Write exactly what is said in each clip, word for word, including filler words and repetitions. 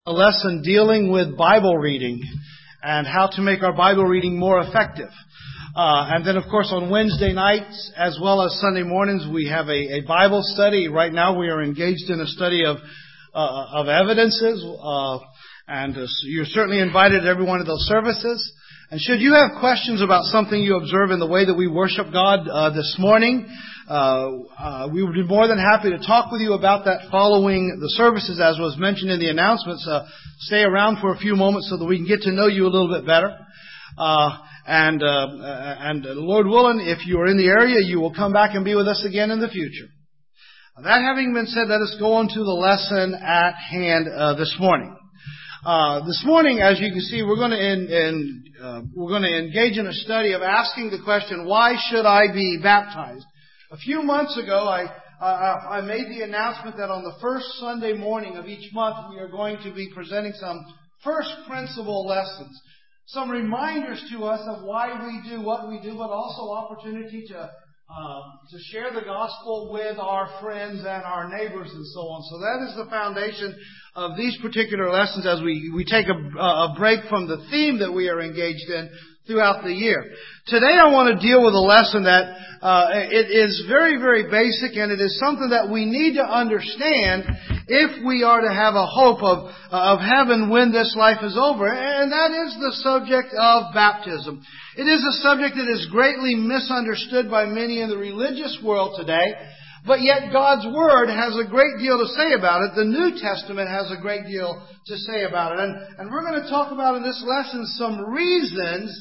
a lesson dealing with Bible reading and how to make our Bible reading more effective. Uh, and then, of course, on Wednesday nights as well as Sunday mornings, we have a, a Bible study. Right now, we are engaged in a study of uh, of evidences, uh, and uh, you're certainly invited to every one of those services. And should you have questions about something you observe in the way that we worship God uh, this morning, uh, uh, we would be more than happy to talk with you about that following the services, as was mentioned in the announcements. Uh, stay around for a few moments so that we can get to know you a little bit better. Uh, and uh, and Lord willing, if you are in the area, you will come back and be with us again in the future. That having been said, let us go on to the lesson at hand uh, this morning. Uh, this morning, as you can see, we're going to in, in, uh, we're going to engage in a study of asking the question, why should I be baptized? A few months ago, I uh, I made the announcement that on the first Sunday morning of each month, we are going to be presenting some first principle lessons, some reminders to us of why we do what we do, but also opportunity to uh, to share the gospel with our friends and our neighbors and so on. So that is the foundation of these particular lessons as we, we take a, a break from the theme that we are engaged in throughout the year. Today I want to deal with a lesson that uh, it is very, very basic, and it is something that we need to understand if we are to have a hope of, of heaven when this life is over, and that is the subject of baptism. It is a subject that is greatly misunderstood by many in the religious world today, but yet God's Word has a great deal to say about it. The New Testament has a great deal to say about it. And, and we're going to talk about in this lesson some reasons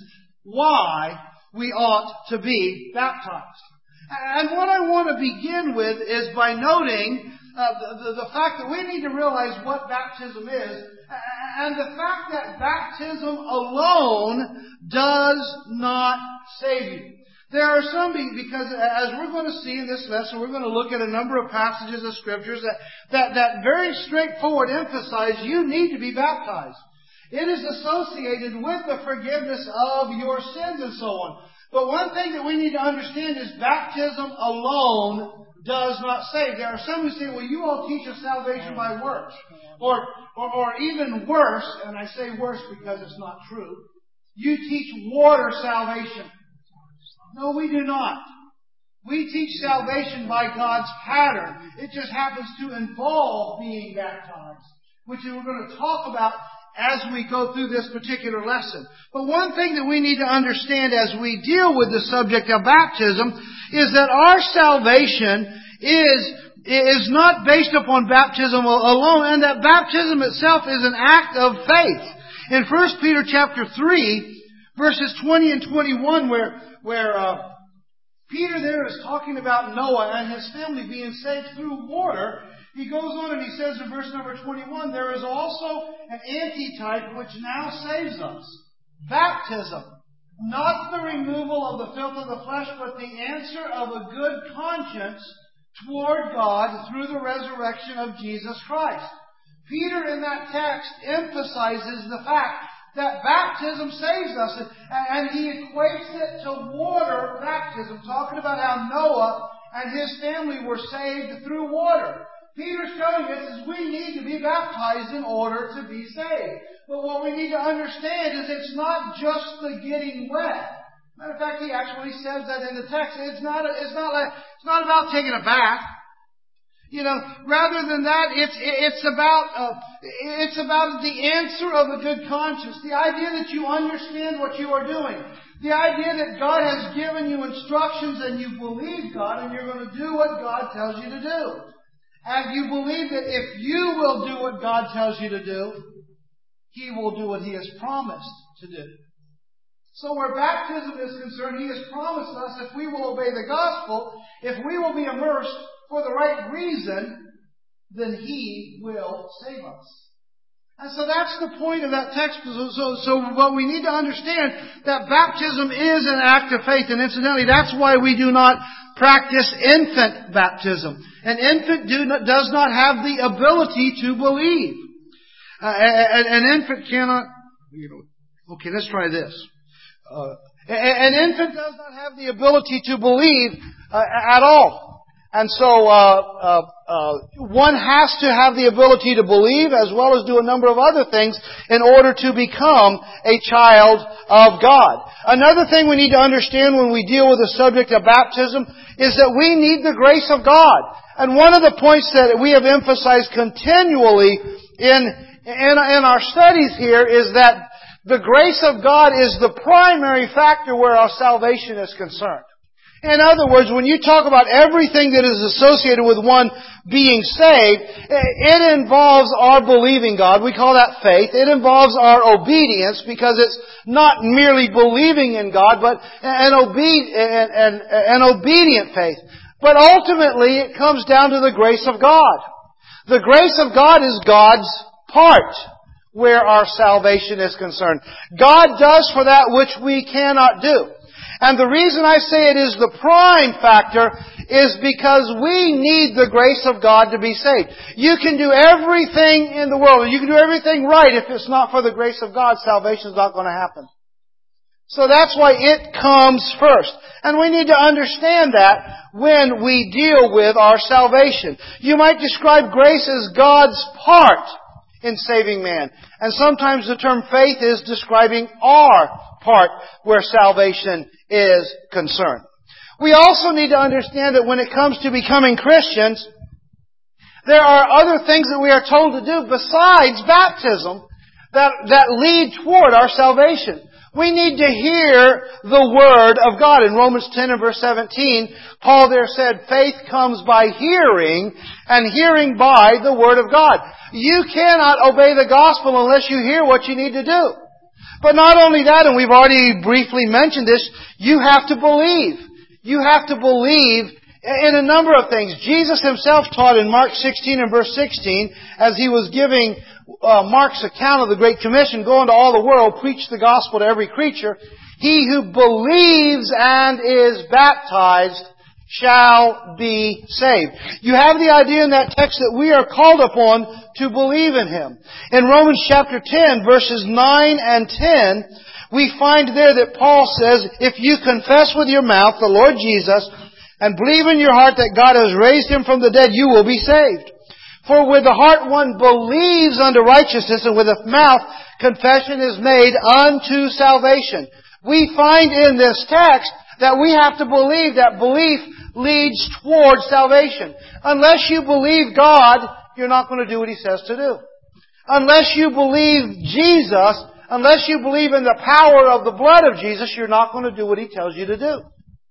why we ought to be baptized. And what I want to begin with is by noting uh, the, the, the fact that we need to realize what baptism is, and the fact that baptism alone does not save you. There are some, because as we're going to see in this lesson, we're going to look at a number of passages of Scriptures that, that, that very straightforward emphasize you need to be baptized. It is associated with the forgiveness of your sins and so on. But one thing that we need to understand is baptism alone does not save. There are some who say, well, you all teach us salvation by works. Or, or, or even worse, and I say worse because it's not true, you teach water salvation. No, we do not. We teach salvation by God's pattern. It just happens to involve being baptized, which we're going to talk about as we go through this particular lesson. But one thing that we need to understand as we deal with the subject of baptism is that our salvation is, is not based upon baptism alone, and that baptism itself is an act of faith. In First Peter chapter three, verses twenty and twenty-one, where where uh, Peter there is talking about Noah and his family being saved through water, he goes on and he says in verse number twenty-one, there is also an antitype which now saves us. Baptism. Not the removal of the filth of the flesh, but the answer of a good conscience toward God through the resurrection of Jesus Christ. Peter in that text emphasizes the fact that baptism saves us. And he equates it to water baptism, talking about how Noah and his family were saved through water. Peter's telling us is we need to be baptized in order to be saved. But what we need to understand is it's not just the getting wet. Matter of fact, he actually says that in the text. It's not, it's not, like, it's not about taking a bath. You know, rather than that, it's it's about uh, it's about the answer of a good conscience. The idea that you understand what you are doing. The idea that God has given you instructions and you believe God and you're going to do what God tells you to do. And you believe that if you will do what God tells you to do, He will do what He has promised to do. So where baptism is concerned, He has promised us if we will obey the gospel, if we will be immersed for the right reason, then He will save us. And so that's the point of that text. So, so, so what we need to understand, that baptism is an act of faith. And incidentally, that's why we do not practice infant baptism. An infant do not, does not have the ability to believe. Uh, an, an infant cannot... You know, okay, let's try this. Uh, an infant does not have the ability to believe uh, at all. And so uh, uh, uh, one has to have the ability to believe as well as do a number of other things in order to become a child of God. Another thing we need to understand when we deal with the subject of baptism is that we need the grace of God. And one of the points that we have emphasized continually in, in, in our studies here is that the grace of God is the primary factor where our salvation is concerned. In other words, when you talk about everything that is associated with one being saved, it involves our believing God. We call that faith. It involves our obedience because it's not merely believing in God, but an, obe- an, an, an obedient faith. But ultimately, it comes down to the grace of God. The grace of God is God's part where our salvation is concerned. God does for that which we cannot do. And the reason I say it is the prime factor is because we need the grace of God to be saved. You can do everything in the world, you can do everything right. If it's not for the grace of God, salvation is not going to happen. So that's why it comes first. And we need to understand that when we deal with our salvation. You might describe grace as God's part in saving man. And sometimes the term faith is describing our part where salvation is concerned. We also need to understand that when it comes to becoming Christians, there are other things that we are told to do besides baptism that, that lead toward our salvation. We need to hear the Word of God. In Romans ten and verse seventeen, Paul there said, faith comes by hearing, and hearing by the Word of God. You cannot obey the gospel unless you hear what you need to do. But not only that, and we've already briefly mentioned this, you have to believe. You have to believe in a number of things. Jesus Himself taught in Mark sixteen and verse sixteen, as He was giving uh, Mark's account of the Great Commission, go into all the world, preach the gospel to every creature. He who believes and is baptized shall be saved. You have the idea in that text that we are called upon to believe in Him. In Romans chapter ten, verses nine and ten, we find there that Paul says, if you confess with your mouth the Lord Jesus and believe in your heart that God has raised Him from the dead, you will be saved. For with the heart one believes unto righteousness, and with the mouth confession is made unto salvation. We find in this text that we have to believe that belief leads toward salvation. Unless you believe God, you're not going to do what He says to do. Unless you believe Jesus, unless you believe in the power of the blood of Jesus, you're not going to do what He tells you to do.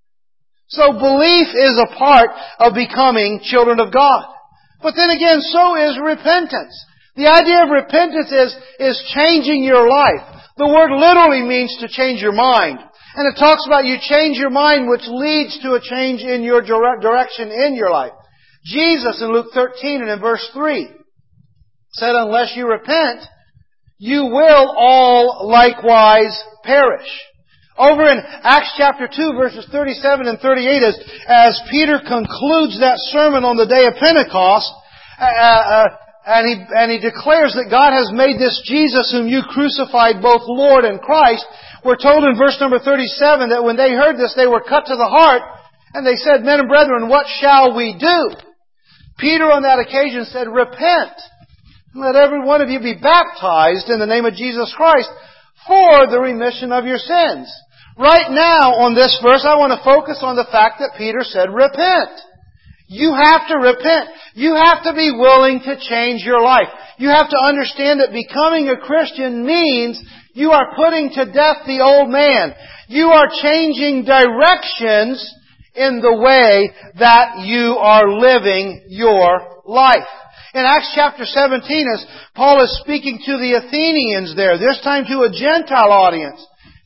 So belief is a part of becoming children of God. But then again, so is repentance. The idea of repentance is, is changing your life. The word literally means to change your mind. And it talks about you change your mind, which leads to a change in your direction in your life. Jesus in Luke thirteen and in verse three said, unless you repent, you will all likewise perish. Over in Acts chapter two, verses thirty-seven and thirty-eight, as, as Peter concludes that sermon on the day of Pentecost, uh, uh, and he, and he declares that God has made this Jesus whom you crucified both Lord and Christ, we're told in verse number thirty-seven that when they heard this, they were cut to the heart, and they said, men and brethren, what shall we do? Peter on that occasion said, repent, and let every one of you be baptized in the name of Jesus Christ for the remission of your sins. Right now, on this verse, I want to focus on the fact that Peter said, repent. You have to repent. You have to be willing to change your life. You have to understand that becoming a Christian means you are putting to death the old man. You are changing directions in the way that you are living your life. In Acts chapter seventeen, as Paul is speaking to the Athenians there, this time to a Gentile audience,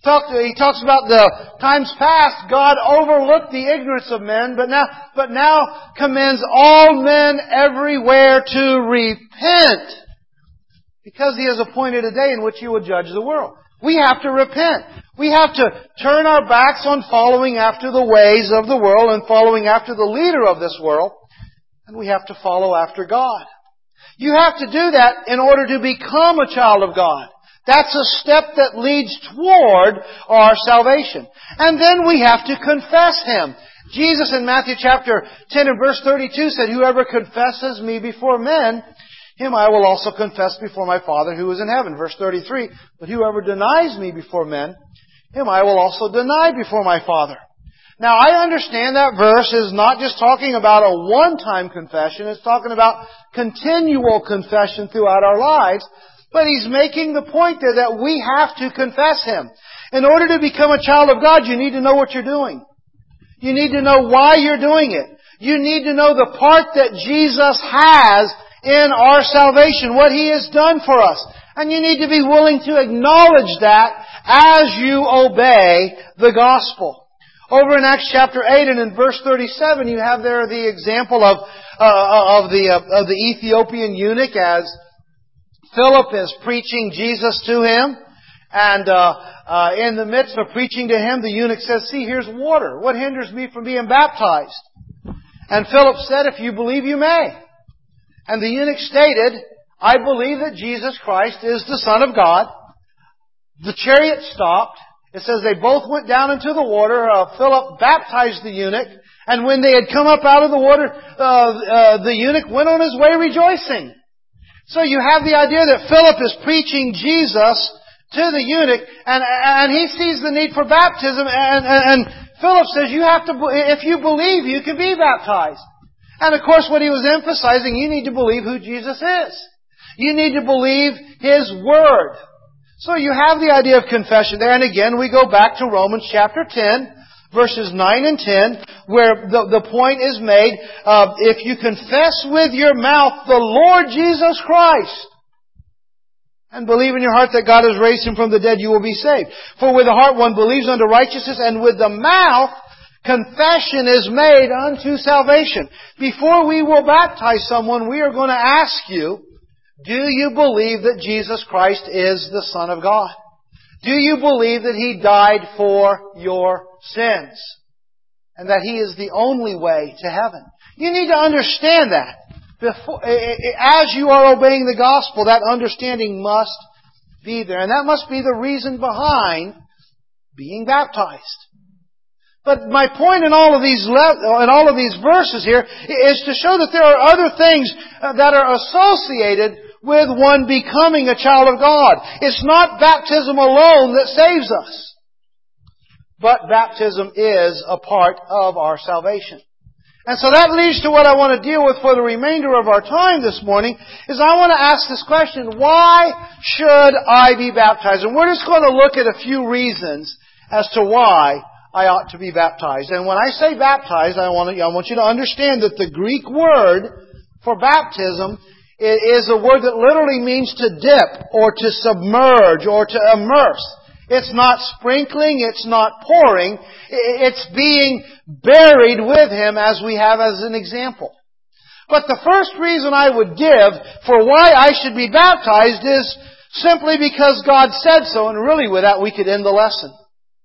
he talks about the times past, God overlooked the ignorance of men, but now, but now commends all men everywhere to repent, because He has appointed a day in which He will judge the world. We have to repent. We have to turn our backs on following after the ways of the world and following after the leader of this world, and we have to follow after God. You have to do that in order to become a child of God. That's a step that leads toward our salvation. And then we have to confess Him. Jesus in Matthew chapter ten and verse thirty-two said, "Whoever confesses me before men, him I will also confess before my Father who is in heaven." Verse thirty-three, "But whoever denies me before men, him I will also deny before my Father." Now, I understand that verse is not just talking about a one-time confession. It's talking about continual confession throughout our lives. But He's making the point there that we have to confess Him. In order to become a child of God, you need to know what you're doing. You need to know why you're doing it. You need to know the part that Jesus has in our salvation, what He has done for us. And you need to be willing to acknowledge that as you obey the gospel. Over in Acts chapter eight and in verse thirty-seven, you have there the example of uh, of the uh, of the Ethiopian eunuch as Philip is preaching Jesus to him, and uh, uh, in the midst of preaching to him, the eunuch says, "See, here's water. What hinders me from being baptized?" And Philip said, "If you believe, you may." And the eunuch stated, "I believe that Jesus Christ is the Son of God." The chariot stopped. It says they both went down into the water. Uh, Philip baptized the eunuch. And when they had come up out of the water, uh, uh, the eunuch went on his way rejoicing. So you have the idea that Philip is preaching Jesus to the eunuch, and, and he sees the need for baptism, and, and, and Philip says, you have to, if you believe, you can be baptized. And of course what he was emphasizing, you need to believe who Jesus is. You need to believe His Word. So you have the idea of confession there. And again, we go back to Romans chapter ten, verses nine and ten, where the, the point is made, uh, if you confess with your mouth the Lord Jesus Christ, and believe in your heart that God has raised Him from the dead, you will be saved. For with the heart one believes unto righteousness, and with the mouth confession is made unto salvation. Before we will baptize someone, we are going to ask you, do you believe that Jesus Christ is the Son of God? Do you believe that He died for your sins? And that He is the only way to heaven? You need to understand that. Before, as you are obeying the gospel, that understanding must be there. And that must be the reason behind being baptized. But my point in all of these in all of these verses here is to show that there are other things that are associated with one becoming a child of God. It's not baptism alone that saves us. But baptism is a part of our salvation. And so that leads to what I want to deal with for the remainder of our time this morning, is I want to ask this question, why should I be baptized? And we're just going to look at a few reasons as to why I ought to be baptized. And when I say baptized, I want, to, I want you to understand that the Greek word for baptism is a word that literally means to dip or to submerge or to immerse. It's not sprinkling, it's not pouring, it's being buried with Him as we have as an example. But the first reason I would give for why I should be baptized is simply because God said so, and really with that we could end the lesson.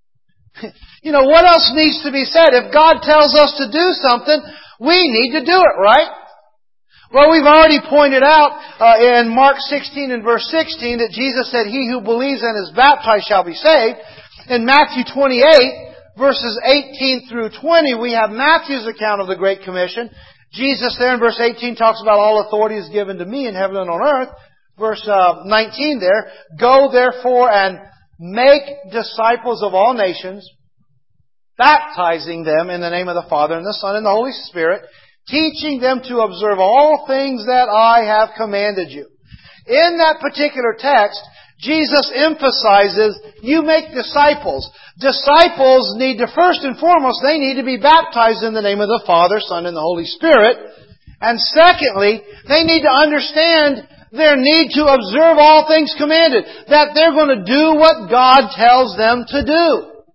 You know, what else needs to be said? If God tells us to do something, we need to do it, right? Well, we've already pointed out uh, in Mark sixteen and verse sixteen that Jesus said, "He who believes and is baptized shall be saved." In Matthew twenty-eight, verses eighteen through twenty, we have Matthew's account of the Great Commission. Jesus there in verse eighteen talks about all authority is given to me in heaven and on earth. Verse uh, nineteen there, "Go therefore and make disciples of all nations, baptizing them in the name of the Father and the Son and the Holy Spirit, teaching them to observe all things that I have commanded you." In that particular text, Jesus emphasizes, you make disciples. Disciples need to, first and foremost, they need to be baptized in the name of the Father, Son, and the Holy Spirit. And secondly, they need to understand their need to observe all things commanded. That they're going to do what God tells them to do.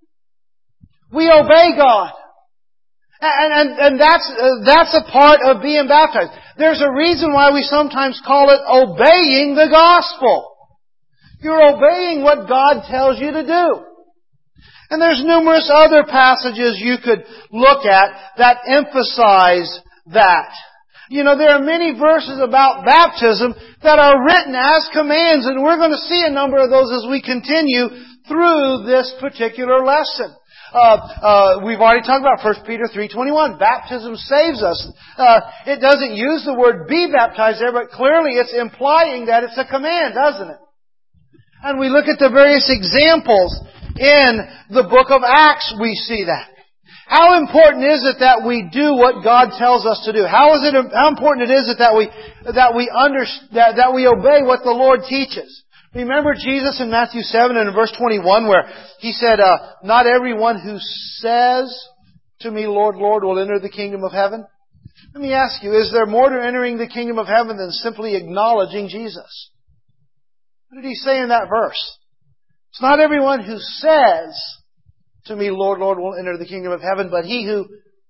We obey God. And, and, and that's, uh, that's a part of being baptized. There's a reason why we sometimes call it obeying the gospel. You're obeying what God tells you to do. And there's numerous other passages you could look at that emphasize that. You know, there are many verses about baptism that are written as commands, and we're going to see a number of those as we continue through this particular lesson. Uh, uh, we've already talked about First Peter three twenty-one. Baptism saves us. Uh, it doesn't use the word be baptized there, but clearly it's implying that it's a command, doesn't it? And we look at the various examples in the book of Acts, we see that. How important is it that we do what God tells us to do? How is it? How important it is it that we that we under, that, that we obey what the Lord teaches? Remember Jesus in Matthew seven and in verse twenty-one, where He said, uh, "Not everyone who says to me, Lord, Lord, will enter the kingdom of heaven." Let me ask you: is there more to entering the kingdom of heaven than simply acknowledging Jesus? What did He say in that verse? It's not everyone who says to me, Lord, Lord, will enter the kingdom of heaven, but he who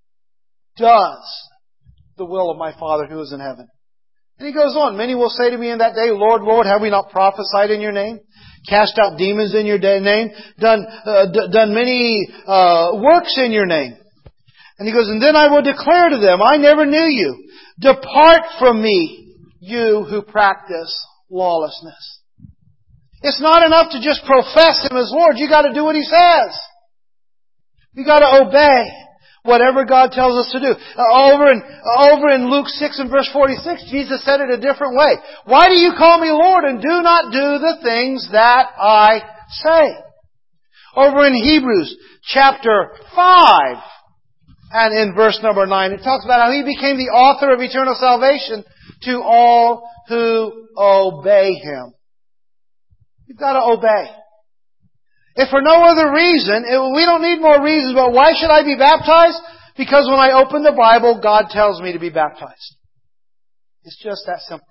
does the will of my Father who is in heaven. And He goes on, "Many will say to me in that day, Lord, Lord, have we not prophesied in your name? Cast out demons in your name? Done, uh, d- done many uh, works in your name?" And He goes, "And then I will declare to them, I never knew you. Depart from me, you who practice lawlessness." It's not enough to just profess Him as Lord. You got to do what He says. You got to obey whatever God tells us to do. Uh, over in over in Luke six and verse forty-six, Jesus said it a different way. "Why do you call me Lord and do not do the things that I say?" Over in Hebrews chapter five and in verse number nine, it talks about how He became the author of eternal salvation to all who obey Him. You've got to obey. If for no other reason, it, we don't need more reasons, but why should I be baptized? Because when I open the Bible, God tells me to be baptized. It's just that simple.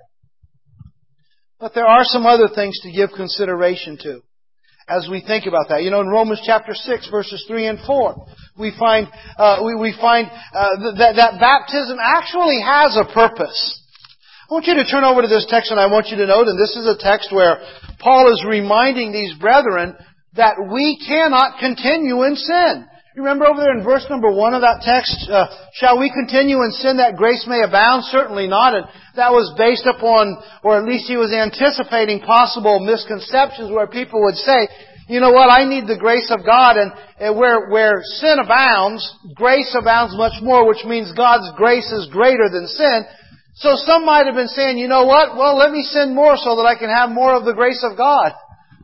But there are some other things to give consideration to as we think about that. You know, in Romans chapter six, verses three and four, we find uh, we, we find uh, that, that baptism actually has a purpose. I want you to turn over to this text, and I want you to note, and this is a text where Paul is reminding these brethren that we cannot continue in sin. You remember over there in verse number one of that text, uh, shall we continue in sin that grace may abound? Certainly not. And that was based upon, or at least he was anticipating possible misconceptions where people would say, you know what, I need the grace of God, and uh, where, where sin abounds, grace abounds much more, which means God's grace is greater than sin. So some might have been saying, you know what, well, let me sin more so that I can have more of the grace of God.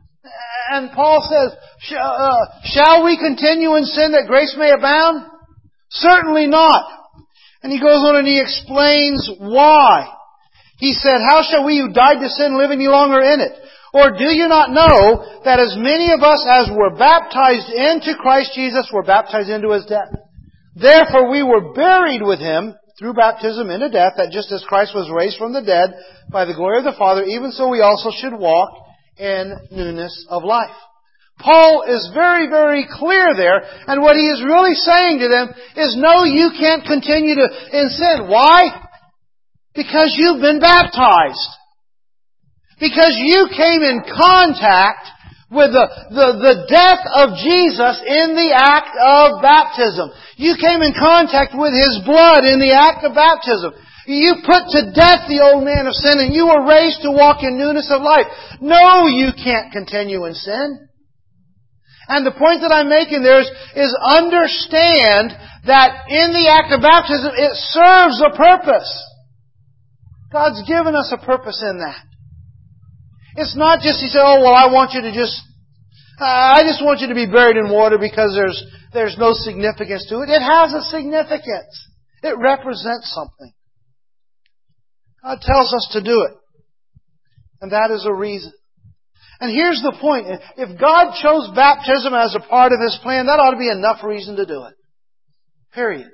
And Paul says, shall we continue in sin that grace may abound? Certainly not. And he goes on and he explains why. He said, how shall we who died to sin live any longer in it? Or do you not know that as many of us as were baptized into Christ Jesus were baptized into His death? Therefore we were buried with Him through baptism into death, that just as Christ was raised from the dead by the glory of the Father, even so we also should walk in newness of life. Paul is very, very clear there, and what he is really saying to them is, no, you can't continue to in sin. Why? Because you've been baptized. Because you came in contact with the, the, the death of Jesus in the act of baptism. You came in contact with His blood in the act of baptism. You put to death the old man of sin and you were raised to walk in newness of life. No, you can't continue in sin. And the point that I'm making there is, is understand that in the act of baptism it serves a purpose. God's given us a purpose in that. It's not just He said, oh, well, I want you to just, uh, I just want you to be buried in water because there's, there's no significance to it. It has a significance. It represents something. God tells us to do it. And that is a reason. And here's the point. If God chose baptism as a part of His plan, that ought to be enough reason to do it. Period.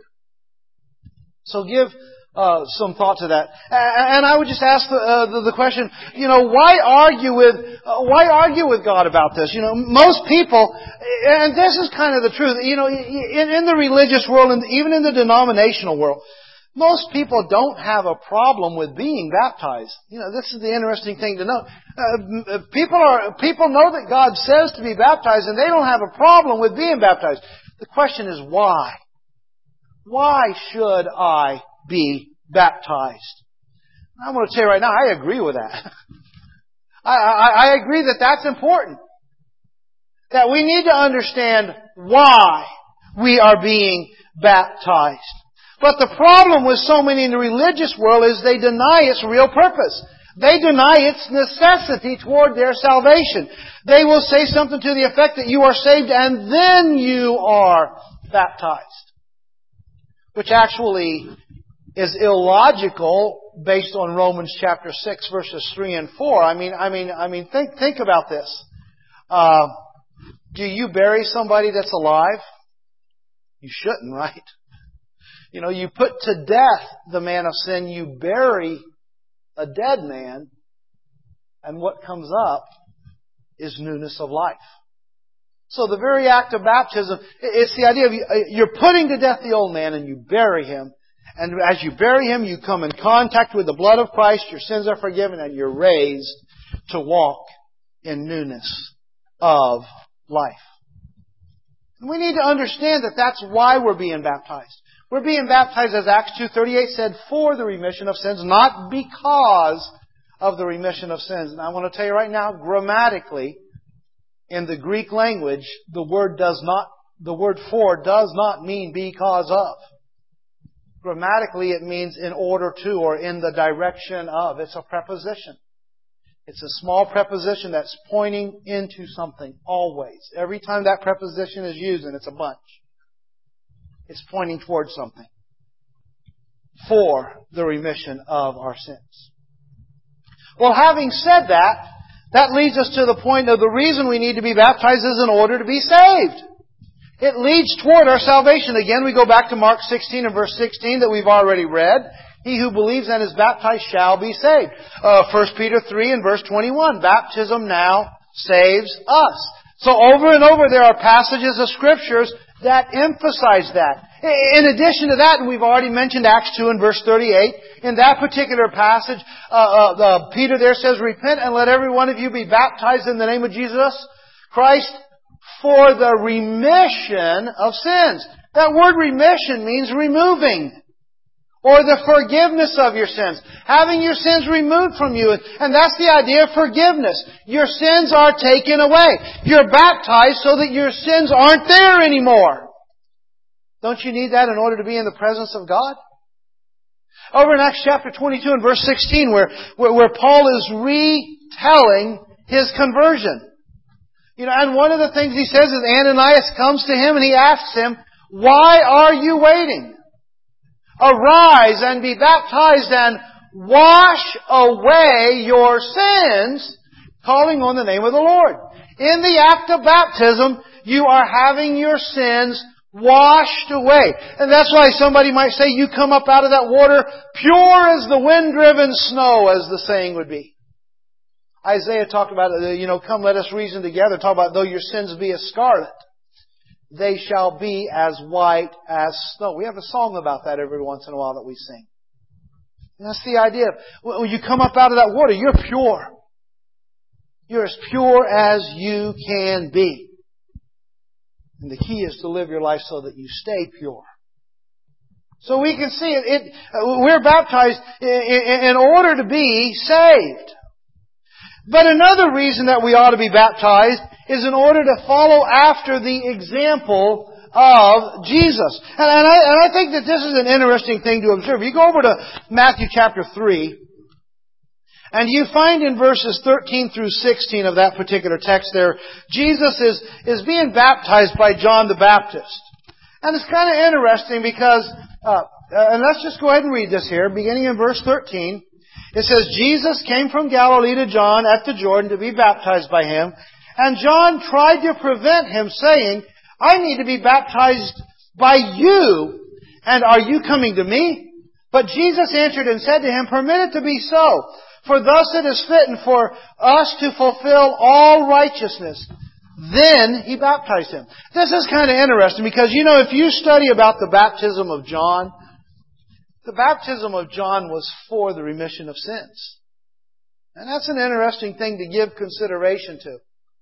So give uh, some thought to that. And I would just ask the, uh, the, the question, you know, why argue with uh, why argue with God about this? You know, most people, and this is kind of the truth, you know, in, in the religious world and even in the denominational world, most people don't have a problem with being baptized. You know, this is the interesting thing to know. Uh, people are people know that God says to be baptized, and they don't have a problem with being baptized. The question is why? Why should I be baptized? I'm going to tell you right now, I agree with that. I, I, I agree that that's important. That we need to understand why we are being baptized. But the problem with so many in the religious world is they deny its real purpose. They deny its necessity toward their salvation. They will say something to the effect that you are saved and then you are baptized. Which actually is illogical based on Romans chapter six verses three and four. I mean, I mean, I mean, think, think about this. Uh, do you bury somebody that's alive? You shouldn't, right? You know, you put to death the man of sin, you bury a dead man, and what comes up is newness of life. So the very act of baptism, it's the idea of you're putting to death the old man and you bury him. And as you bury him, you come in contact with the blood of Christ, your sins are forgiven, and you're raised to walk in newness of life. And we need to understand that that's why we're being baptized. We're being baptized, as Acts two thirty-eight said, for the remission of sins, not because of the remission of sins. And I want to tell you right now, grammatically, in the Greek language, the word does not, the word for does not mean because of. Grammatically, it means in order to or in the direction of. It's a preposition. It's a small preposition that's pointing into something always. Every time that preposition is used, and it's a bunch, it's pointing towards something. For the remission of our sins. Well, having said that, that leads us to the point of the reason we need to be baptized is in order to be saved. It leads toward our salvation. Again, we go back to Mark sixteen and verse sixteen that we've already read. He who believes and is baptized shall be saved. Uh, First Peter three and verse twenty-one. Baptism now saves us. So over and over there are passages of Scriptures that emphasize that. In addition to that, and we've already mentioned Acts two and verse thirty-eight, in that particular passage, uh, uh, uh, Peter there says, repent and let every one of you be baptized in the name of Jesus Christ for the remission of sins. That word remission means removing. Or the forgiveness of your sins. Having your sins removed from you. And that's the idea of forgiveness. Your sins are taken away. You're baptized so that your sins aren't there anymore. Don't you need that in order to be in the presence of God? Over in Acts chapter twenty-two and verse sixteen where, where, where Paul is retelling his conversion. You know, and one of the things he says is Ananias comes to him and he asks him, why are you waiting? Arise and be baptized and wash away your sins, calling on the name of the Lord. In the act of baptism, you are having your sins washed away. And that's why somebody might say you come up out of that water pure as the wind-driven snow, as the saying would be. Isaiah talked about, you know, come let us reason together, talk about though your sins be as scarlet, they shall be as white as snow. We have a song about that every once in a while that we sing. And that's the idea. When you come up out of that water, you're pure. You're as pure as you can be. And the key is to live your life so that you stay pure. So we can see it. it we're baptized in, in order to be saved. But another reason that we ought to be baptized is in order to follow after the example of Jesus. And, and, I, and I think that this is an interesting thing to observe. You go over to Matthew chapter three, and you find in verses thirteen through sixteen of that particular text there, Jesus is, is being baptized by John the Baptist. And it's kind of interesting because, uh, and let's just go ahead and read this here, beginning in verse thirteen. It says, Jesus came from Galilee to John at the Jordan to be baptized by him. And John tried to prevent him, saying, I need to be baptized by you, and are you coming to me? But Jesus answered and said to him, permit it to be so, for thus it is fitting for us to fulfill all righteousness. Then he baptized him. This is kind of interesting because, you know, if you study about the baptism of John, the baptism of John was for the remission of sins. And that's an interesting thing to give consideration to.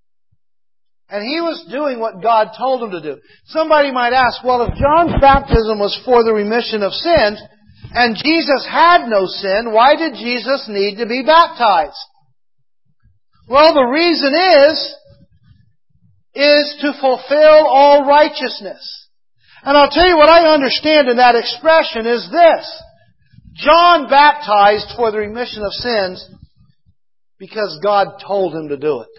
And he was doing what God told him to do. Somebody might ask, well, if John's baptism was for the remission of sins, and Jesus had no sin, why did Jesus need to be baptized? Well, the reason is, is to fulfill all righteousness. And I'll tell you what I understand in that expression is this. John baptized for the remission of sins because God told him to do it.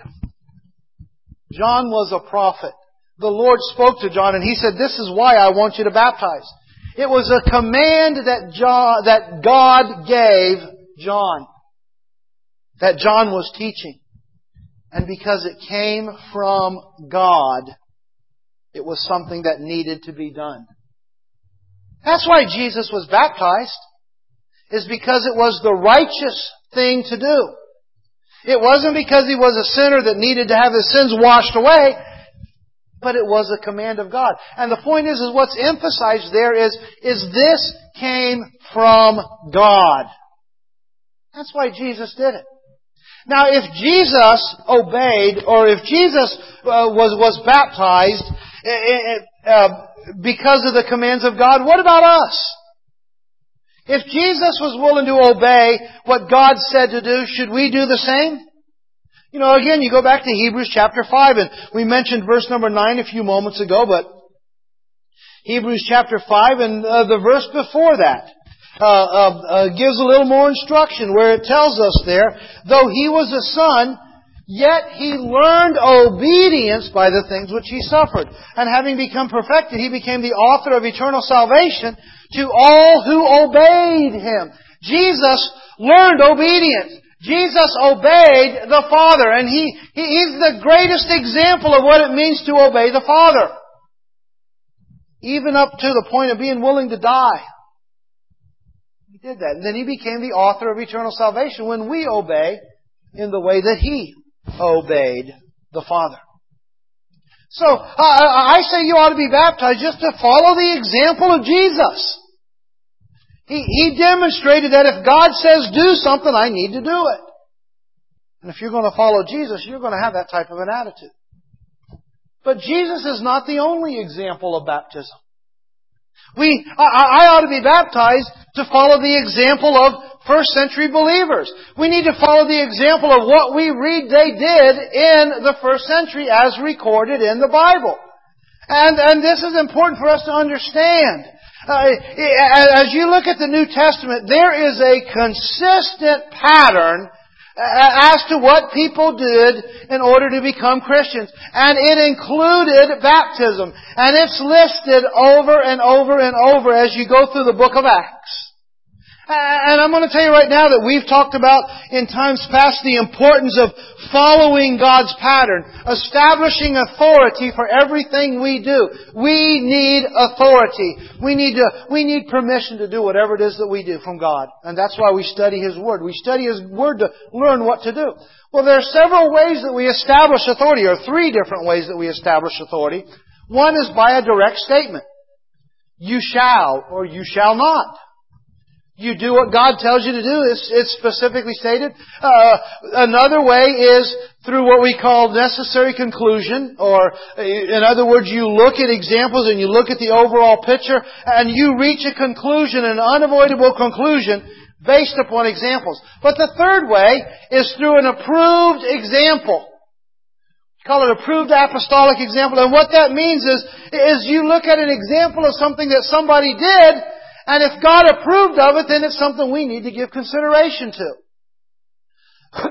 John was a prophet. The Lord spoke to John and He said, this is why I want you to baptize. It was a command that John, that God gave John. That John was teaching. And because it came from God, it was something that needed to be done. That's why Jesus was baptized. Is because it was the righteous thing to do. It wasn't because He was a sinner that needed to have his sins washed away. But it was a command of God. And the point is, is what's emphasized there is, is this came from God. That's why Jesus did it. Now, if Jesus obeyed, or if Jesus uh, was, was baptized uh, because of the commands of God, what about us? If Jesus was willing to obey what God said to do, should we do the same? You know, again, you go back to Hebrews chapter five, and we mentioned verse number nine a few moments ago, but Hebrews chapter five, and uh, the verse before that uh, uh, uh, gives a little more instruction, where it tells us there, though He was a son, yet He learned obedience by the things which He suffered. And having become perfected, He became the author of eternal salvation to all who obeyed Him. Jesus learned obedience. Jesus obeyed the Father, and he, he He's the greatest example of what it means to obey the Father. Even up to the point of being willing to die. He did that. And then He became the author of eternal salvation when we obey in the way that He obeyed the Father. So, I, I say you ought to be baptized just to follow the example of Jesus. He, he demonstrated that if God says do something, I need to do it. And if you're going to follow Jesus, you're going to have that type of an attitude. But Jesus is not the only example of baptism. We, I, I ought to be baptized to follow the example of first century believers. We need to follow the example of what we read they did in the first century as recorded in the Bible. And, and this is important for us to understand. Uh, as you look at the New Testament, there is a consistent pattern as to what people did in order to become Christians. And it included baptism. And it's listed over and over and over as you go through the book of Acts. And I'm going to tell you right now that we've talked about in times past the importance of following God's pattern, establishing authority for everything we do. We need authority. We need to, we need permission to do whatever it is that we do from God. And that's why we study His Word. We study His Word to learn what to do. Well, there are several ways that we establish authority, or three different ways that we establish authority. One is by a direct statement. You shall, or you shall not. You do what God tells you to do. It's, it's specifically stated. Uh, another way is through what we call necessary conclusion, or in other words, you look at examples and you look at the overall picture and you reach a conclusion, an unavoidable conclusion based upon examples. But the third way is through an approved example. We call it approved apostolic example. And what that means is, is you look at an example of something that somebody did, and if God approved of it, then it's something we need to give consideration to.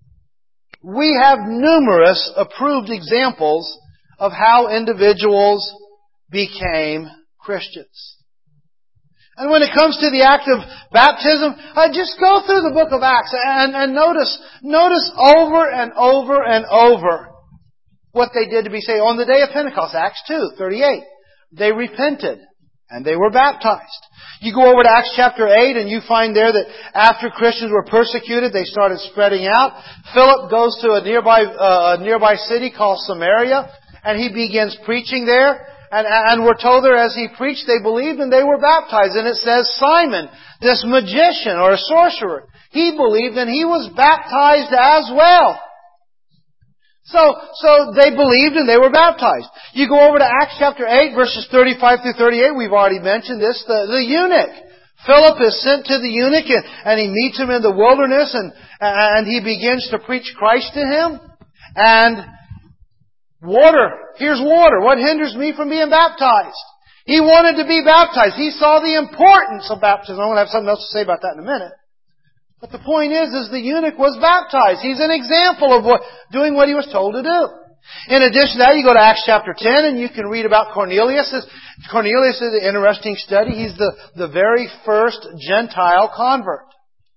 We have numerous approved examples of how individuals became Christians. And when it comes to the act of baptism, uh, just go through the book of Acts and, and notice, notice over and over and over what they did to be saved. On the day of Pentecost, Acts two thirty-eight, they repented. And they were baptized. You go over to Acts chapter eight and you find there that after Christians were persecuted, they started spreading out. Philip goes to a nearby, uh, a nearby city called Samaria, and he begins preaching there. And, and we're told there as he preached, they believed and they were baptized. And it says Simon, this magician or a sorcerer, he believed and he was baptized as well. So, so they believed and they were baptized. You go over to Acts chapter eight, verses thirty-five through thirty-eight. We've already mentioned this. The, the eunuch. Philip is sent to the eunuch and, and he meets him in the wilderness and, and he begins to preach Christ to him. And water. Here's water. What hinders me from being baptized? He wanted to be baptized. He saw the importance of baptism. I'm going to have something else to say about that in a minute. But the point is, is the eunuch was baptized. He's an example of what, doing what he was told to do. In addition to that, you go to Acts chapter ten and you can read about Cornelius. Cornelius is an interesting study. He's the, the very first Gentile convert.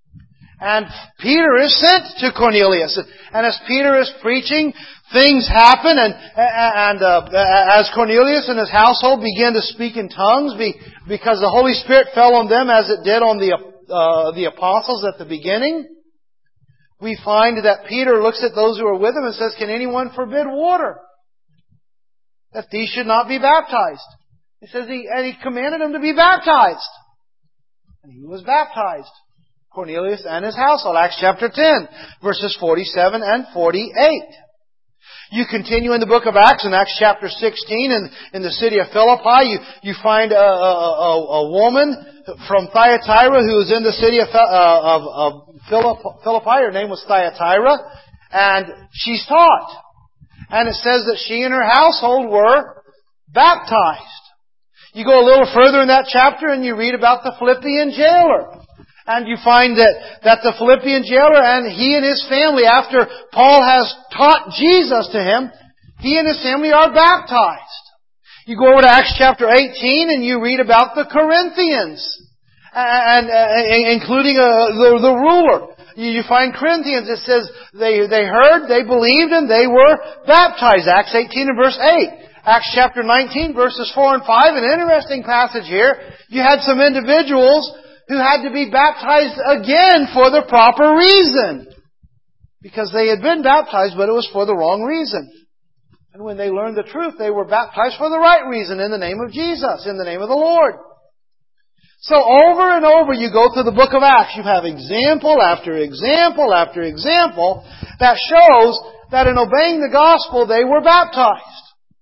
And Peter is sent to Cornelius. And as Peter is preaching, things happen. And, and uh, as Cornelius and his household begin to speak in tongues, because the Holy Spirit fell on them as it did on the, uh, the apostles at the beginning, we find that Peter looks at those who are with him and says, "Can anyone forbid water? That these should not be baptized." He says, he, and he commanded them to be baptized. And he was baptized. Cornelius and his household. Acts chapter ten, verses forty-seven and forty-eight. You continue in the book of Acts, in Acts chapter sixteen, in, in the city of Philippi, you, you find a, a, a, a woman from Thyatira who was in the city of, uh, of, of Philippi. Her name was Thyatira, and she's taught. And it says that she and her household were baptized. You go a little further in that chapter and you read about the Philippian jailer. And you find that, that the Philippian jailer and he and his family, after Paul has taught Jesus to him, he and his family are baptized. You go over to Acts chapter eighteen and you read about the Corinthians, and, and including uh, the, the ruler. You find Corinthians, it says they, they heard, they believed, and they were baptized. Acts eighteen and verse eight. Acts chapter nineteen, verses four and five, an interesting passage here. You had some individuals who had to be baptized again for the proper reason. Because they had been baptized, but it was for the wrong reason. And when they learned the truth, they were baptized for the right reason, in the name of Jesus, in the name of the Lord. So over and over you go through the book of Acts, you have example after example after example that shows that in obeying the gospel they were baptized.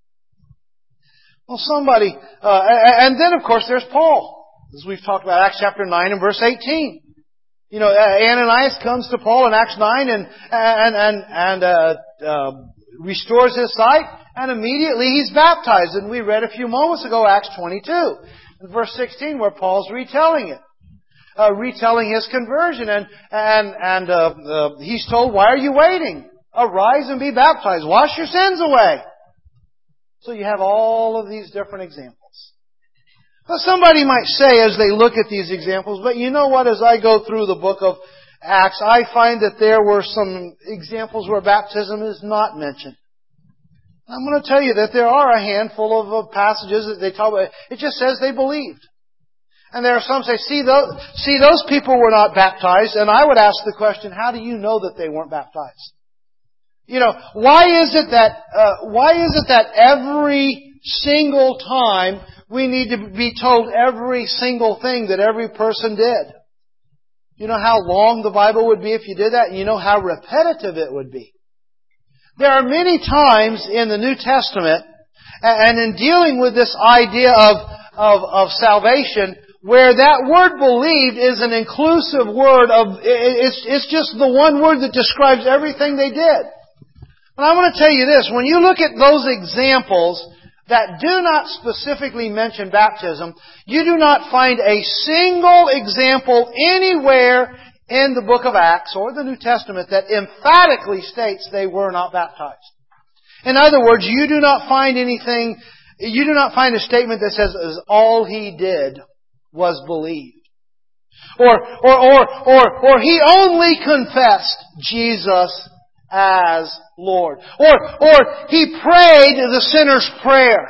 Well, somebody, uh, and then of course there's Paul. As we've talked about, Acts chapter nine and verse eighteen. You know, Ananias comes to Paul in Acts nine and and and, and uh, uh, restores his sight, and immediately he's baptized. And we read a few moments ago Acts twenty-two, in verse sixteen, where Paul's retelling it, uh, retelling his conversion, and and and uh, uh, he's told, "Why are you waiting? Arise and be baptized. Wash your sins away." So you have all of these different examples. Now somebody might say as they look at these examples, but you know what, as I go through the book of Acts, I find that there were some examples where baptism is not mentioned. I'm going to tell you that there are a handful of passages that they talk about. It just says they believed. And there are some say, see those, see those people were not baptized, and I would ask the question, how do you know that they weren't baptized? You know, why is it that, uh, why is it that every single time we need to be told every single thing that every person did? You know how long the Bible would be if you did that? And you know how repetitive it would be. There are many times in the New Testament, and in dealing with this idea of, of, of salvation, where that word believed is an inclusive word of, it's, it's just the one word that describes everything they did. But I want to tell you this, when you look at those examples that do not specifically mention baptism, you do not find a single example anywhere in the book of Acts or the New Testament that emphatically states they were not baptized. In other words, you do not find anything, you do not find a statement that says all he did was believed. Or, or, or, or, or he only confessed Jesus as Lord. Or, or he prayed the sinner's prayer.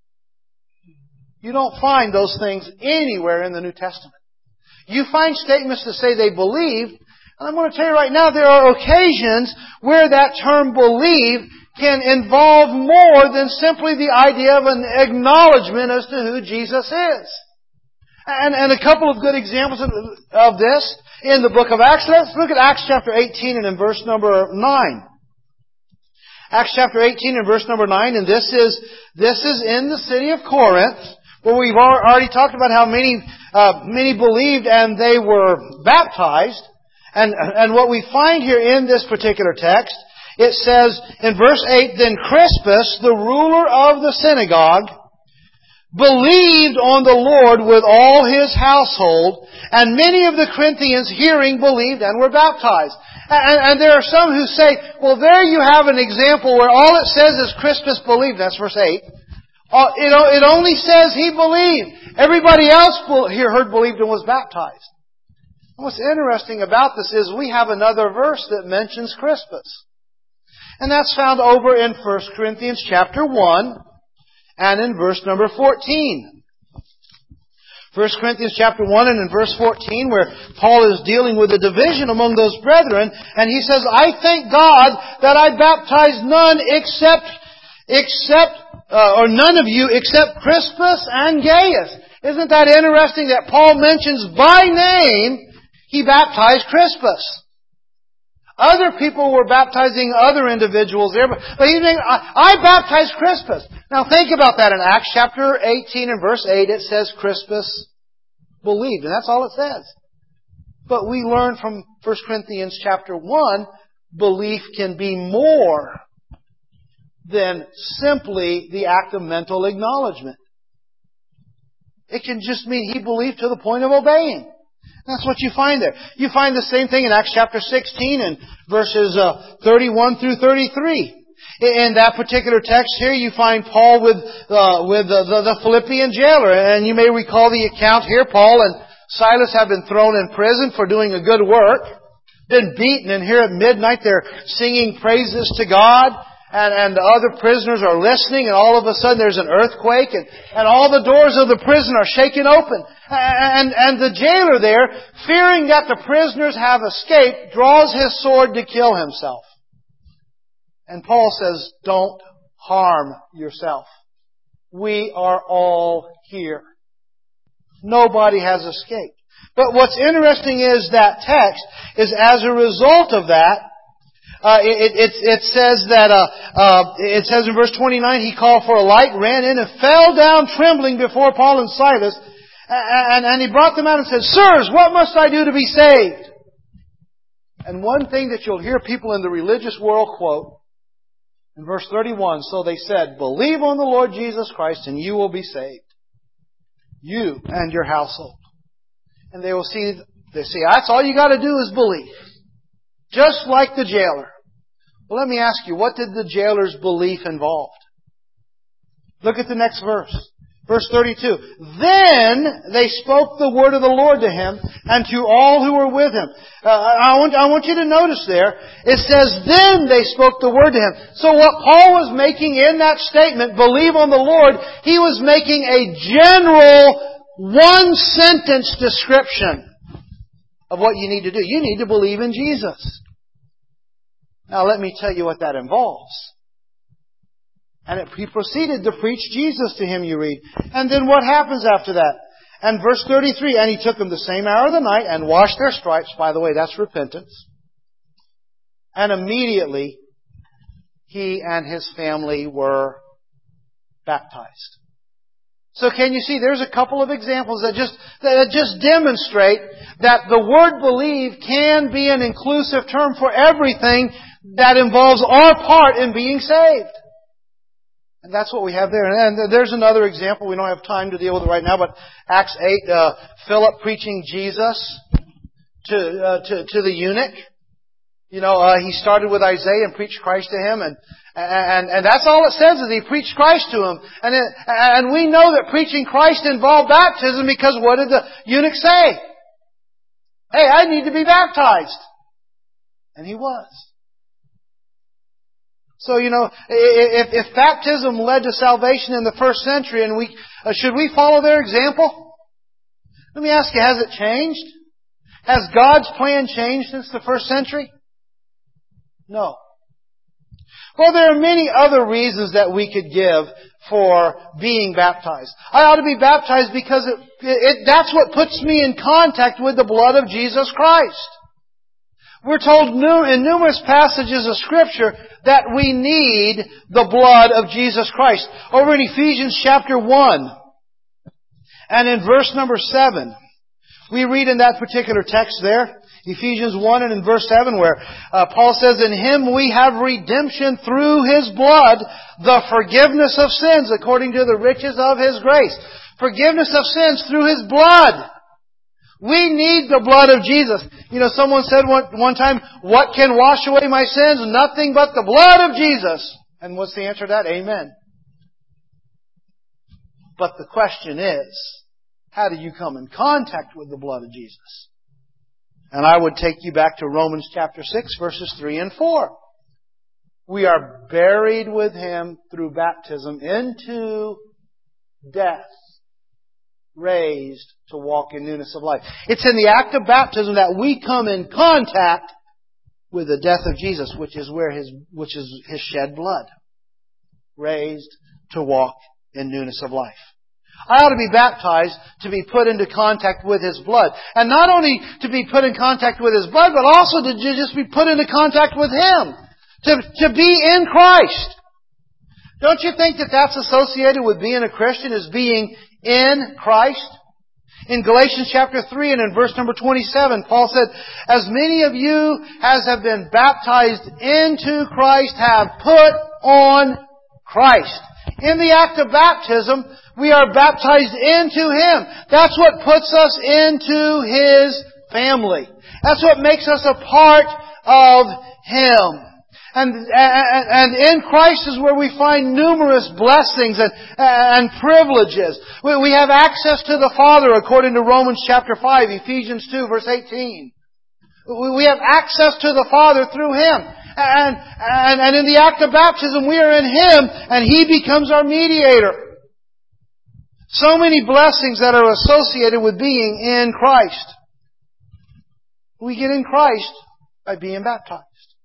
You don't find those things anywhere in the New Testament. You find statements that say they believed, and I'm going to tell you right now, there are occasions where that term believe can involve more than simply the idea of an acknowledgement as to who Jesus is. And, and a couple of good examples of, of this in the book of Acts. Let's look at Acts chapter eighteen and in verse number nine. Acts chapter eighteen and verse number nine, and this is, this is in the city of Corinth, where we've already talked about how many, uh, many believed and they were baptized. And, and what we find here in this particular text, it says in verse eight, "Then Crispus, the ruler of the synagogue, believed on the Lord with all his household, and many of the Corinthians hearing believed and were baptized. And, and there are some who say, well, there you have an example where all it says is Crispus believed. That's verse eight. Uh, it, it only says he believed. Everybody else here heard believed and was baptized. What's interesting about this is we have another verse that mentions Crispus. And that's found over in First Corinthians chapter one and in verse number fourteen. First Corinthians chapter one and in verse fourteen, where Paul is dealing with a division among those brethren, and he says, I thank God that I baptized none except, except, uh, or none of you except Crispus and Gaius. Isn't that interesting that Paul mentions by name he baptized Crispus? Other people were baptizing other individuals there, but he's saying, I, I baptized Crispus. Now think about that. In Acts chapter eighteen and verse eight, it says Crispus believed, and that's all it says. But we learn from First Corinthians chapter one, belief can be more than simply the act of mental acknowledgement. It can just mean he believed to the point of obeying. That's what you find there. You find the same thing in Acts chapter sixteen and verses uh, thirty-one through thirty-three. In that particular text here, you find Paul with uh, with the, the, the Philippian jailer. And you may recall the account here. Paul and Silas have been thrown in prison for doing a good work. Been beaten, and here at midnight they're singing praises to God. And, and the other prisoners are listening, and all of a sudden there's an earthquake, and, and all the doors of the prison are shaken open. And, and the jailer there, fearing that the prisoners have escaped, draws his sword to kill himself. And Paul says, don't harm yourself. We are all here. Nobody has escaped. But what's interesting is that text is as a result of that, Uh, it, it, it says that, uh, uh, it says in verse twenty-nine, he called for a light, ran in, and fell down trembling before Paul and Silas. And, and he brought them out and said, Sirs, what must I do to be saved? And one thing that you'll hear people in the religious world quote, in verse thirty-one, so they said, believe on the Lord Jesus Christ and you will be saved. You and your household. And they will see, they say, that's all you got to do is believe. Just like the jailer. Well, let me ask you, what did the jailer's belief involve? Look at the next verse. Verse thirty-two. Then they spoke the word of the Lord to him and to all who were with him. Uh, I, want, I want you to notice there, it says, then they spoke the word to him. So what Paul was making in that statement, believe on the Lord, he was making a general one-sentence description of what you need to do. You need to believe in Jesus. Now let me tell you what that involves. And it, he proceeded to preach Jesus to him, you read. And then what happens after that? And verse thirty-three, and he took them the same hour of the night and washed their stripes. By the way, that's repentance. And immediately he and his family were baptized. So can you see, there's a couple of examples that just, that just demonstrate that the word believe can be an inclusive term for everything that involves our part in being saved. And that's what we have there. And there's another example. We don't have time to deal with it right now, but Acts eight, uh, Philip preaching Jesus to, uh, to, to the eunuch. You know, uh, he started with Isaiah and preached Christ to him, and And, and that's all it says is he preached Christ to him. And, it, and we know that preaching Christ involved baptism because what did the eunuch say? Hey, I need to be baptized. And he was. So, you know, if, if baptism led to salvation in the first century, and we uh, should we follow their example? Let me ask you, has it changed? Has God's plan changed since the first century? No. Well, there are many other reasons that we could give for being baptized. I ought to be baptized because it, it, that's what puts me in contact with the blood of Jesus Christ. We're told in numerous passages of Scripture that we need the blood of Jesus Christ. Over in Ephesians chapter one and in verse number seven, we read in that particular text there, Ephesians one and in verse seven where uh, Paul says, in Him we have redemption through His blood, the forgiveness of sins according to the riches of His grace. Forgiveness of sins through His blood. We need the blood of Jesus. You know, someone said one, one time, what can wash away my sins? Nothing but the blood of Jesus. And what's the answer to that? Amen. But the question is, how do you come in contact with the blood of Jesus? And I would take you back to Romans chapter six, verses three and four. We are buried with Him through baptism into death, raised to walk in newness of life. It's in the act of baptism that we come in contact with the death of Jesus, which is where His, which is His shed blood. Raised to walk in newness of life. I ought to be baptized to be put into contact with His blood. And not only to be put in contact with His blood, but also to just be put into contact with Him. To, to be in Christ. Don't you think that that's associated with being a Christian, as being in Christ? In Galatians chapter three and in verse number twenty-seven, Paul said, as many of you as have been baptized into Christ have put on Christ. In the act of baptism, we are baptized into Him. That's what puts us into His family. That's what makes us a part of Him. And, and, and in Christ is where we find numerous blessings and, and privileges. We, we have access to the Father according to Romans chapter five, Ephesians two, verse eighteen. We, we have access to the Father through Him. And, and, and in the act of baptism, we are in Him, and He becomes our mediator. So many blessings that are associated with being in Christ. We get in Christ by being baptized.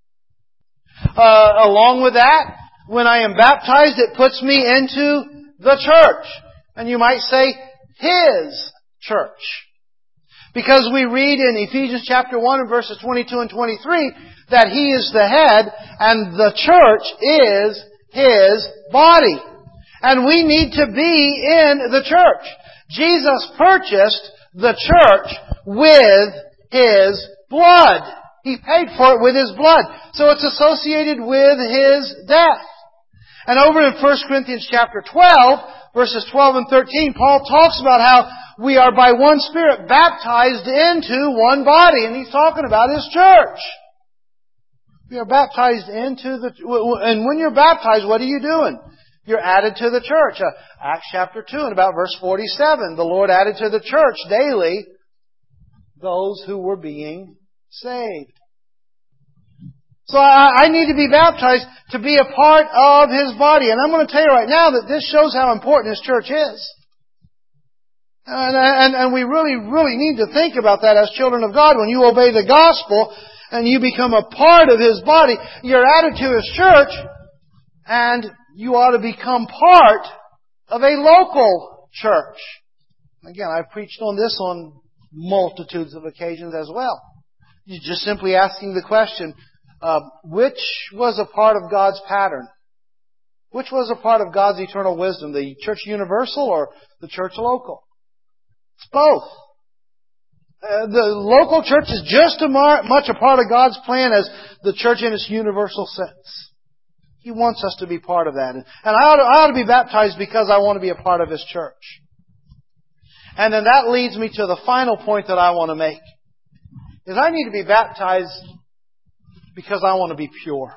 Uh, along with that, when I am baptized, it puts me into the church. And you might say, His church. Because we read in Ephesians chapter one and verses twenty-two and twenty-three that He is the head and the church is His body. And we need to be in the church. Jesus purchased the church with His blood. He paid for it with His blood. So it's associated with His death. And over in First Corinthians chapter twelve, verses twelve and thirteen, Paul talks about how we are by one Spirit baptized into one body. And he's talking about His church. We are baptized into the... And when you're baptized, what are you doing? You're added to the church. Uh, Acts chapter two and about verse forty-seven. The Lord added to the church daily those who were being saved. So I, I need to be baptized to be a part of His body. And I'm going to tell you right now that this shows how important His church is. And, and, and we really, really need to think about that as children of God. When you obey the gospel and you become a part of His body, you're added to His church, and you ought to become part of a local church. Again, I've preached on this on multitudes of occasions as well. You're just simply asking the question, uh, which was a part of God's pattern? Which was a part of God's eternal wisdom? The church universal or the church local? It's both. Uh, the local church is just as much a part of God's plan as the church in its universal sense. He wants us to be part of that. And I ought to, I ought to be baptized because I want to be a part of His church. And then that leads me to the final point that I want to make. Is I need to be baptized because I want to be pure.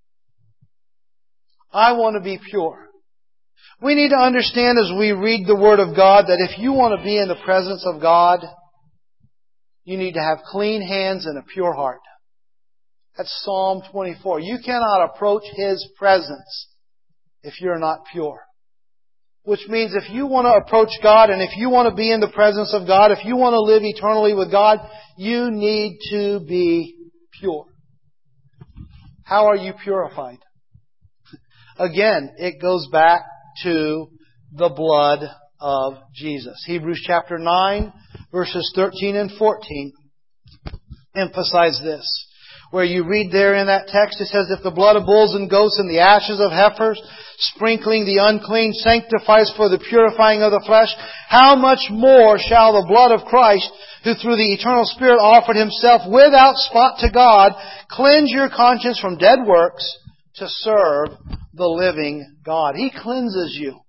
I want to be pure. We need to understand as we read the Word of God that if you want to be in the presence of God, you need to have clean hands and a pure heart. That's Psalm twenty-four. You cannot approach His presence if you're not pure. Which means if you want to approach God and if you want to be in the presence of God, if you want to live eternally with God, you need to be pure. How are you purified? Again, it goes back to the blood of Jesus. Hebrews chapter nine, verses thirteen and fourteen emphasize this. Where you read there in that text, it says, if the blood of bulls and goats and the ashes of heifers, sprinkling the unclean, sanctifies for the purifying of the flesh, how much more shall the blood of Christ, who through the eternal Spirit offered Himself without spot to God, cleanse your conscience from dead works to serve the living God. He cleanses you.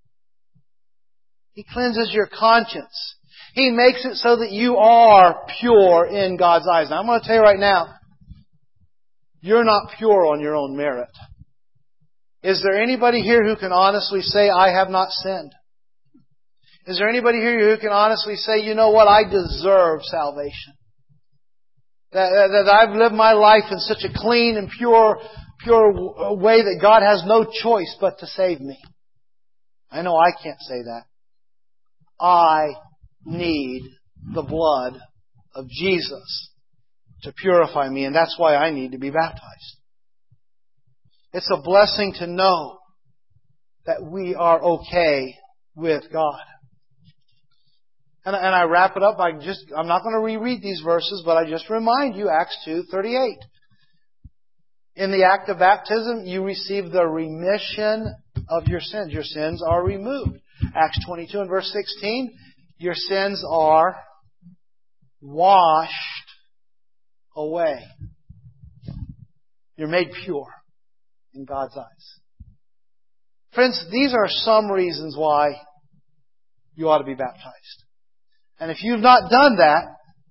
He cleanses your conscience. He makes it so that you are pure in God's eyes. Now I'm going to tell you right now, you're not pure on your own merit. Is there anybody here who can honestly say, I have not sinned? Is there anybody here who can honestly say, you know what, I deserve salvation? That, that I've lived my life in such a clean and pure, pure way that God has no choice but to save me. I know I can't say that. I need the blood of Jesus to purify me, and that's why I need to be baptized. It's a blessing to know that we are okay with God. And, and I wrap it up by just, I'm not going to reread these verses, but I just remind you, Acts two thirty-eight. In the act of baptism, you receive the remission of your sins. Your sins are removed. Acts twenty-two and verse sixteen, your sins are washed away. You're made pure in God's eyes. Friends, these are some reasons why you ought to be baptized. And if you've not done that,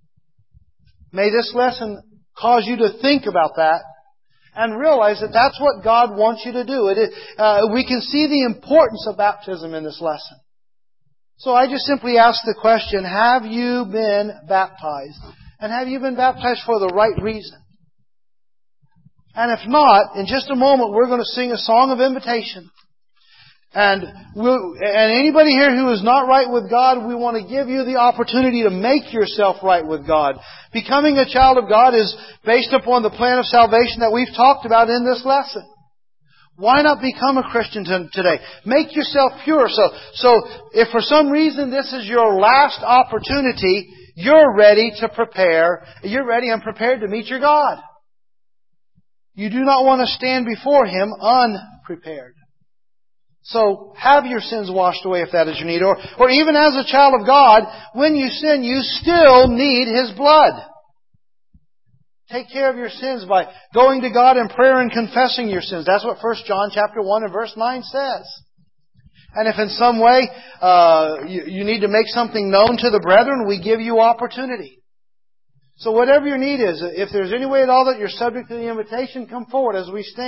may this lesson cause you to think about that and realize that that's what God wants you to do. It is, uh, we can see the importance of baptism in this lesson. So I just simply ask the question, have you been baptized? And have you been baptized for the right reason? And if not, in just a moment we're going to sing a song of invitation. And we'll, and anybody here who is not right with God, we want to give you the opportunity to make yourself right with God. Becoming a child of God is based upon the plan of salvation that we've talked about in this lesson. Why not become a Christian today? Make yourself pure. So, so if for some reason this is your last opportunity, you're ready to prepare. You're ready and prepared to meet your God. You do not want to stand before Him unprepared. So have your sins washed away if that is your need. Or, or even as a child of God, when you sin, you still need His blood. Take care of your sins by going to God in prayer and confessing your sins. That's what First John chapter one and verse nine says. And if in some way uh, you, you need to make something known to the brethren, we give you opportunity. So whatever your need is, if there's any way at all that you're subject to the invitation, come forward as we stand.